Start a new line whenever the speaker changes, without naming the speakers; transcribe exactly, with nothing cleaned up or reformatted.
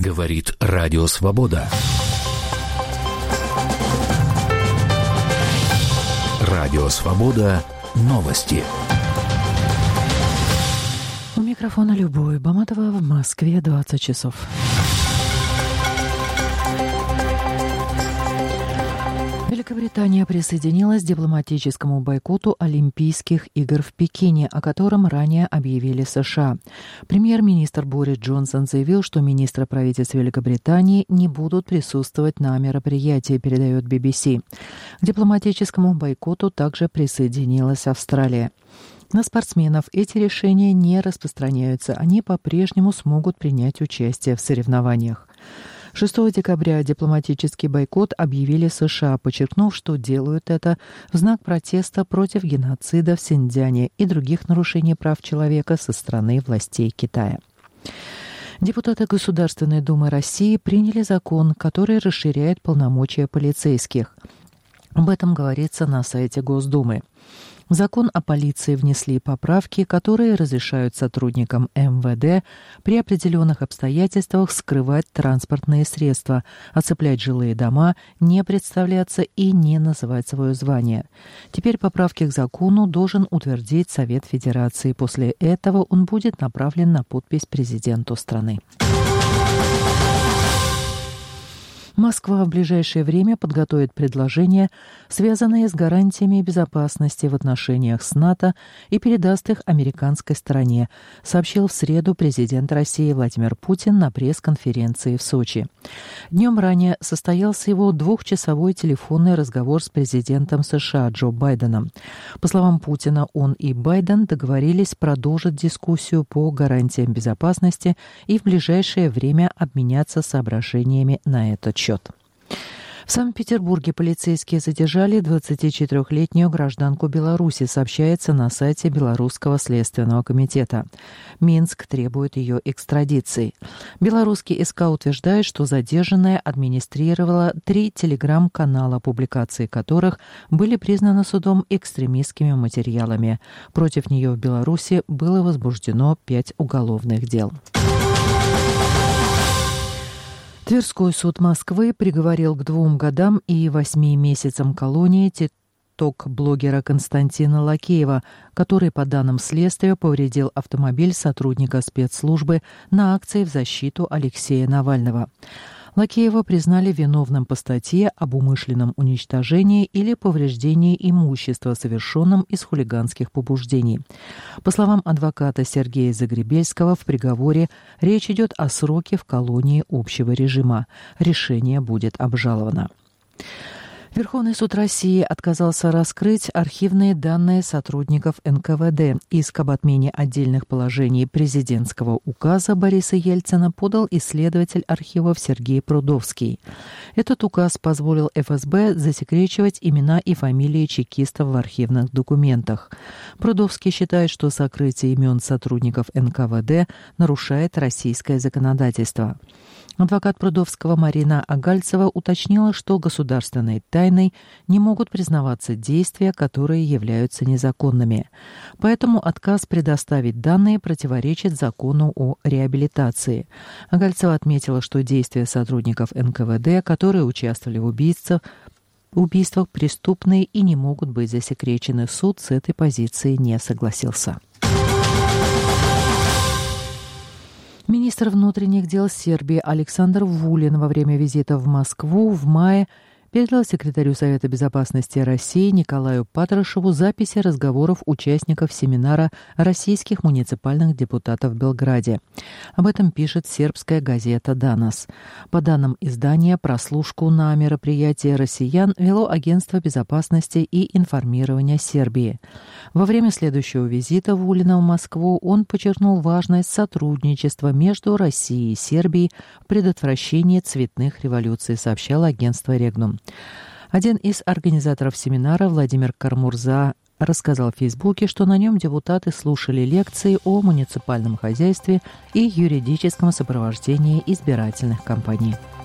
Говорит Радио Свобода. Радио Свобода. Новости.
У микрофона Любовь Баматова, в Москве двадцать часов. Великобритания присоединилась к дипломатическому бойкоту Олимпийских игр в Пекине, о котором ранее объявили США. Премьер-министр Борис Джонсон заявил, что министры правительства Великобритании не будут присутствовать на мероприятии, передает би би си. К дипломатическому бойкоту также присоединилась Австралия. На спортсменов эти решения не распространяются, они по-прежнему смогут принять участие в соревнованиях. шестого декабря дипломатический бойкот объявили США, подчеркнув, что делают это в знак протеста против геноцида в Синьцзяне и других нарушений прав человека со стороны властей Китая. Депутаты Государственной Думы России приняли закон, который расширяет полномочия полицейских. Об этом говорится на сайте Госдумы. В закон о полиции внесли поправки, которые разрешают сотрудникам эм вэ дэ при определенных обстоятельствах скрывать транспортные средства, оцеплять жилые дома, не представляться и не называть свое звание. Теперь поправки к закону должен утвердить Совет Федерации. После этого он будет направлен на подпись президенту страны. Москва в ближайшее время подготовит предложения, связанные с гарантиями безопасности в отношениях с НАТО, и передаст их американской стороне, сообщил в среду президент России Владимир Путин на пресс-конференции в Сочи. Днем ранее состоялся его двухчасовой телефонный разговор с президентом США Джо Байденом. По словам Путина, он и Байден договорились продолжить дискуссию по гарантиям безопасности и в ближайшее время обменяться соображениями на этот счет. В Санкт-Петербурге полицейские задержали двадцатичетырёхлетнюю гражданку Беларуси, сообщается на сайте Белорусского следственного комитета. Минск требует ее экстрадиции. Белорусский эс ка утверждает, что задержанная администрировала три телеграм-канала, публикации которых были признаны судом экстремистскими материалами. Против нее в Беларуси было возбуждено пять уголовных дел. Тверской суд Москвы приговорил к двум годам и восьми месяцам колонии тик-ток-блогера Константина Лакеева, который, по данным следствия, повредил автомобиль сотрудника спецслужбы на акции в защиту Алексея Навального. Лакеева признали виновным по статье об умышленном уничтожении или повреждении имущества, совершенном из хулиганских побуждений. По словам адвоката Сергея Загребельского, в приговоре речь идет о сроке в колонии общего режима. Решение будет обжаловано. Верховный суд России отказался раскрыть архивные данные сотрудников эн ка вэ дэ. Иск об отмене отдельных положений президентского указа Бориса Ельцина подал исследователь архивов Сергей Прудовский. Этот указ позволил эф эс бэ засекречивать имена и фамилии чекистов в архивных документах. Прудовский считает, что сокрытие имен сотрудников эн ка вэ дэ нарушает российское законодательство. Адвокат Прудовского Марина Агальцева уточнила, что государственной тайной не могут признаваться действия, которые являются незаконными. Поэтому отказ предоставить данные противоречит закону о реабилитации. Агальцева отметила, что действия сотрудников эн ка вэ дэ, которые участвовали в убийствах, убийствах преступные и не могут быть засекречены. Суд с этой позицией не согласился. Министр внутренних дел Сербии Александр Вулин во время визита в Москву в мае передал секретарю Совета безопасности России Николаю Патрушеву записи разговоров участников семинара российских муниципальных депутатов в Белграде. Об этом пишет сербская газета «Данас». По данным издания, прослушку на мероприятии россиян вело Агентство безопасности и информирования Сербии. Во время следующего визита Вулина в Москву он подчеркнул важность сотрудничества между Россией и Сербией в предотвращении цветных революций, сообщало агентство «Регнум». Один из организаторов семинара, Владимир Кармурза, рассказал в Фейсбуке, что на нем депутаты слушали лекции о муниципальном хозяйстве и юридическом сопровождении избирательных кампаний.